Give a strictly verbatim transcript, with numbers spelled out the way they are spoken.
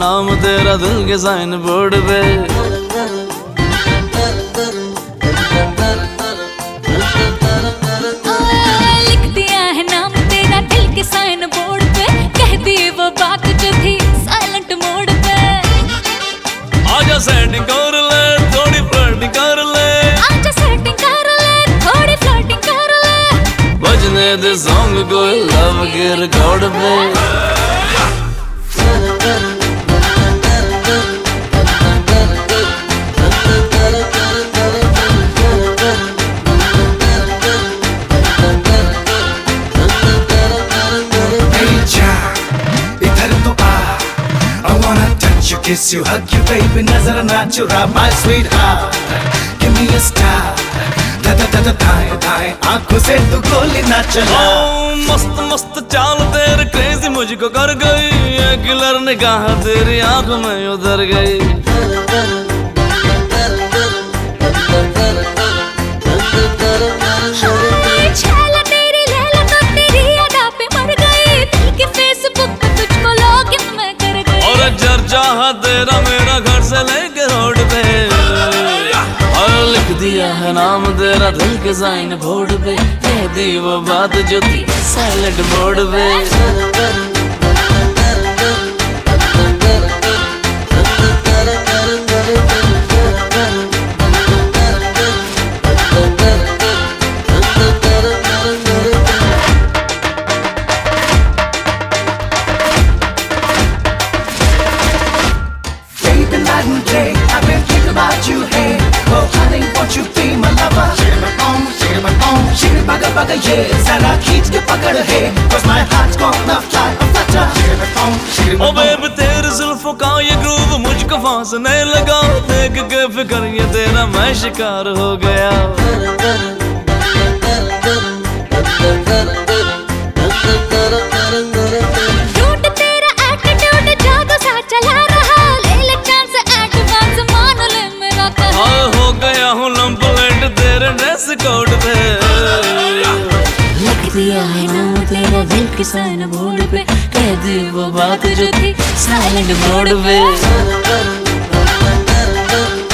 नाम तेरा दिल के साइन बोर्ड पे। लिख दिया है नाम तेरा दिल के साइन बोर्ड पे, कह दी वो बात जो थी साइलेंट मोड पे। आजा सेटिंग कर ले, थोड़ी फ्लर्टिंग कर ले, आजा सेटिंग कर ले, थोड़ी फ्लर्टिंग कर ले। बजने दे सॉन्ग को लव के रिकॉर्ड पे। You kiss you, hug you, baby, nazar na chura, my sweetheart. Give me a star, da da da da दाएं दाएं आँखों से तू गोली ना चला। ओ मस्त मस्त चाल तेरे क्रेजी मुझको कर गई, ये किलर निगाह तेरी आँखों में उतर गई। छैला तेरी लैला तो तेरी अदा पे मर गई, दिल के फेसबुक पे तुझको लॉगिन मैं कर गई। और चर्चा है तेरा मेरा घर से लेके रोड पे, और लिख दिया है नाम तेरा दिल के साइन बोर्ड पे, कह दी वो बात जो थी साइलेंट बोर्ड पे। Night and day, I've been thinking about you, hey. Oh, honey, won't you be my lover? Shake my bone, shake my bone, shake it baga baga, yeah. Zara खींच के पकड़ है, 'cause my heart's gonna fly a flutter. Shake my bone, shake my oh babe तेरे जुल्फों का ये groove मुझको फांसने लगा, देख के फिक्र ये तेरा मैं शिकार हो गया। झूठ तेरा एटीट्यूड जादू सा चला रहा, ले ले चांस एडवांस मान ले मेरा कहा। हाँ हो गया हूँ लंपलेट तेरे ड्रेस कोड पे, लिख दिया है नाम तेरा दिल के साइन बोर्ड पे, कह दी वो बात जो थी साइलेंट मोड पे।